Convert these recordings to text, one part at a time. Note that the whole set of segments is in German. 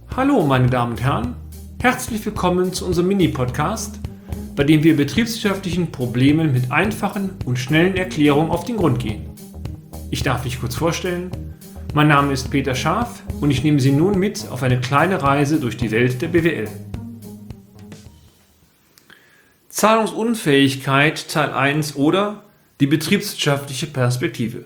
Hallo meine Damen und Herren, herzlich willkommen zu unserem Mini-Podcast, bei dem wir betriebswirtschaftlichen Problemen mit einfachen und schnellen Erklärungen auf den Grund gehen. Ich darf mich kurz vorstellen, mein Name ist Peter Scharf und ich nehme Sie nun mit auf eine kleine Reise durch die Welt der BWL. Zahlungsunfähigkeit Teil 1 oder die betriebswirtschaftliche Perspektive.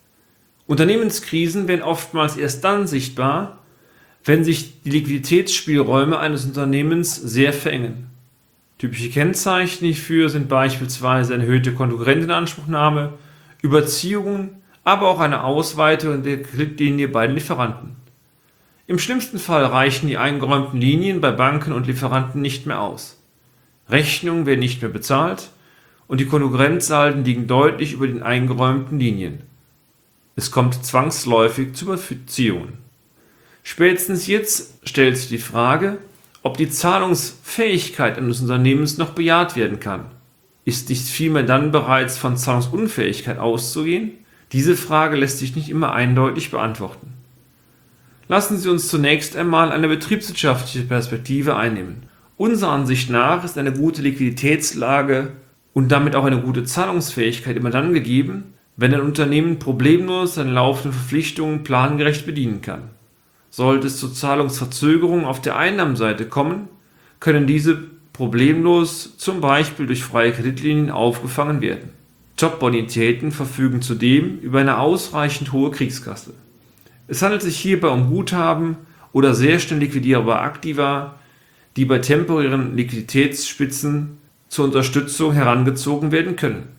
Unternehmenskrisen werden oftmals erst dann sichtbar, wenn sich die Liquiditätsspielräume eines Unternehmens sehr verengen. Typische Kennzeichen hierfür sind beispielsweise eine erhöhte Konkurrenteninanspruchnahme, Überziehungen, aber auch eine Ausweitung der Kreditlinie bei den Lieferanten. Im schlimmsten Fall reichen die eingeräumten Linien bei Banken und Lieferanten nicht mehr aus. Rechnungen werden nicht mehr bezahlt und die Konkurrenzsalden liegen deutlich über den eingeräumten Linien. Es kommt zwangsläufig zu Überziehungen. Spätestens jetzt stellt sich die Frage, ob die Zahlungsfähigkeit eines Unternehmens noch bejaht werden kann. Ist nicht vielmehr dann bereits von Zahlungsunfähigkeit auszugehen? Diese Frage lässt sich nicht immer eindeutig beantworten. Lassen Sie uns zunächst einmal eine betriebswirtschaftliche Perspektive einnehmen. Unserer Ansicht nach ist eine gute Liquiditätslage und damit auch eine gute Zahlungsfähigkeit immer dann gegeben, wenn ein Unternehmen problemlos seine laufenden Verpflichtungen plangerecht bedienen kann. Sollte es zu Zahlungsverzögerungen auf der Einnahmenseite kommen, können diese problemlos zum Beispiel durch freie Kreditlinien aufgefangen werden. Top-Bonitäten verfügen zudem über eine ausreichend hohe Kriegskasse. Es handelt sich hierbei um Guthaben oder sehr schnell liquidierbare Aktiva, die bei temporären Liquiditätsspitzen zur Unterstützung herangezogen werden können.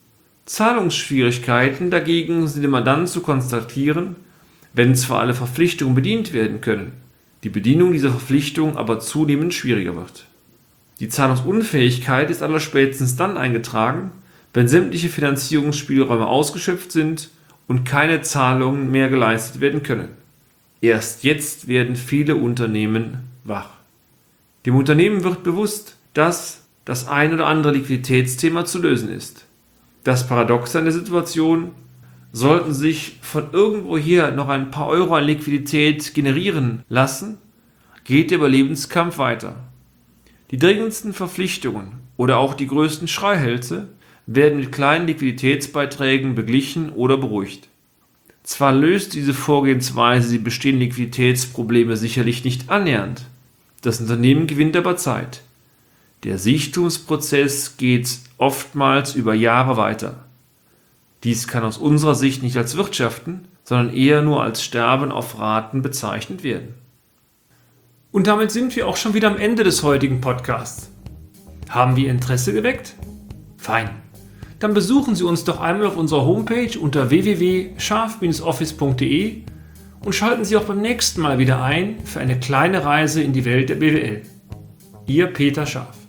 Zahlungsschwierigkeiten dagegen sind immer dann zu konstatieren, wenn zwar alle Verpflichtungen bedient werden können, die Bedienung dieser Verpflichtungen aber zunehmend schwieriger wird. Die Zahlungsunfähigkeit ist allerspätestens dann eingetragen, wenn sämtliche Finanzierungsspielräume ausgeschöpft sind und keine Zahlungen mehr geleistet werden können. Erst jetzt werden viele Unternehmen wach. Dem Unternehmen wird bewusst, dass das ein oder andere Liquiditätsthema zu lösen ist. Das Paradoxe an der Situation: Sollten sich von irgendwoher noch ein paar Euro an Liquidität generieren lassen, geht der Überlebenskampf weiter. Die dringendsten Verpflichtungen oder auch die größten Schreihälse werden mit kleinen Liquiditätsbeiträgen beglichen oder beruhigt. Zwar löst diese Vorgehensweise die bestehenden Liquiditätsprobleme sicherlich nicht annähernd, das Unternehmen gewinnt aber Zeit. Der Siechtumsprozess geht oftmals über Jahre weiter. Dies kann aus unserer Sicht nicht als Wirtschaften, sondern eher nur als Sterben auf Raten bezeichnet werden. Und damit sind wir auch schon wieder am Ende des heutigen Podcasts. Haben wir Interesse geweckt? Fein. Dann besuchen Sie uns doch einmal auf unserer Homepage unter www.scharf-office.de und schalten Sie auch beim nächsten Mal wieder ein für eine kleine Reise in die Welt der BWL. Ihr Peter Scharf.